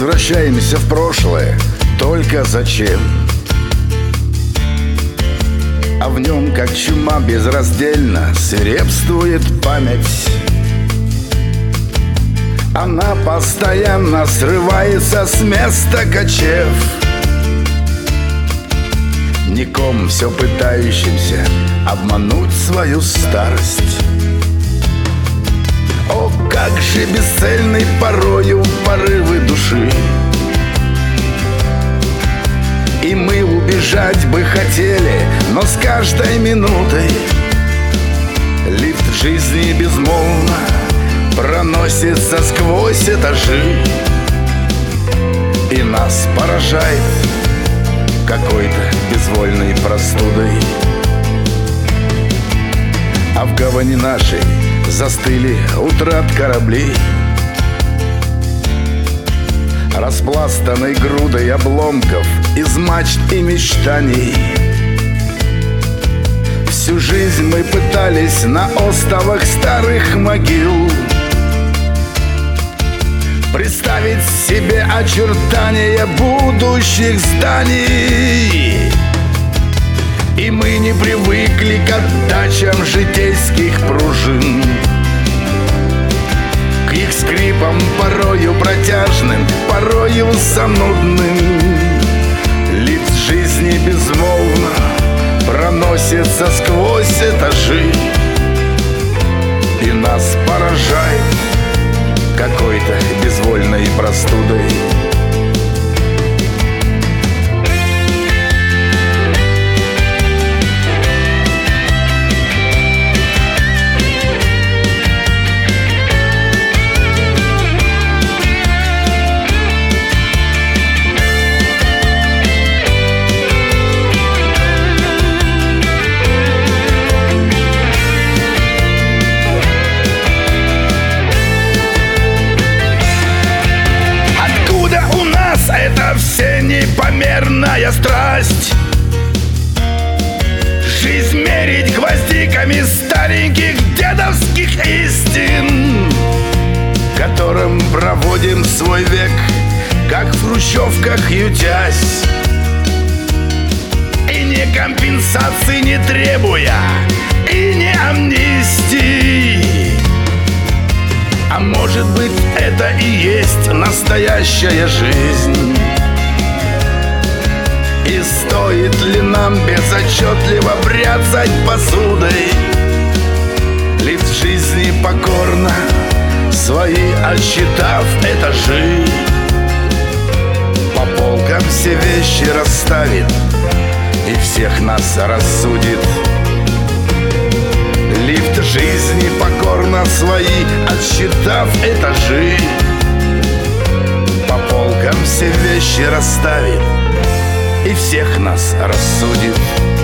возвращаемся в прошлое. Только зачем? А в нем, как чума, безраздельно свирепствует память. Она постоянно срывается с места, качев, ником все пытающимся обмануть свою старость. О, как же бесцельны порою порывы души, и мы убежать бы хотели, но с каждой минутой лифт жизни безмолвно проносится сквозь этажи, и нас поражает какой-то безвольной простудой. А в гавани нашей застыли утрат кораблей, распластанной грудой обломков из мачт и мечтаний. Всю жизнь мы пытались на островах старых могил представить себе очертания будущих зданий. И мы не привыкли к отдачам житейских пружин, к их скрипам порою протяжным, порою занудным. Лифт жизни безмолвно проносится сквозь этажи, и нас поражает какой-то безвольной простудой. Это все непомерная страсть, жизнь мерить гвоздиками стареньких дедовских истин, которым проводим свой век, как в хрущевках ютясь, и не компенсации не требуя, и не амнистии. А может быть, это и есть настоящая жизнь? И стоит ли нам безотчетливо бряцать посудой, лифт жизни покорно свои отсчитав этажи, по полкам все вещи расставит и всех нас рассудит. Лифт жизни покорно свои отсчитав этажи, по полкам все вещи расставит и всех нас рассудит.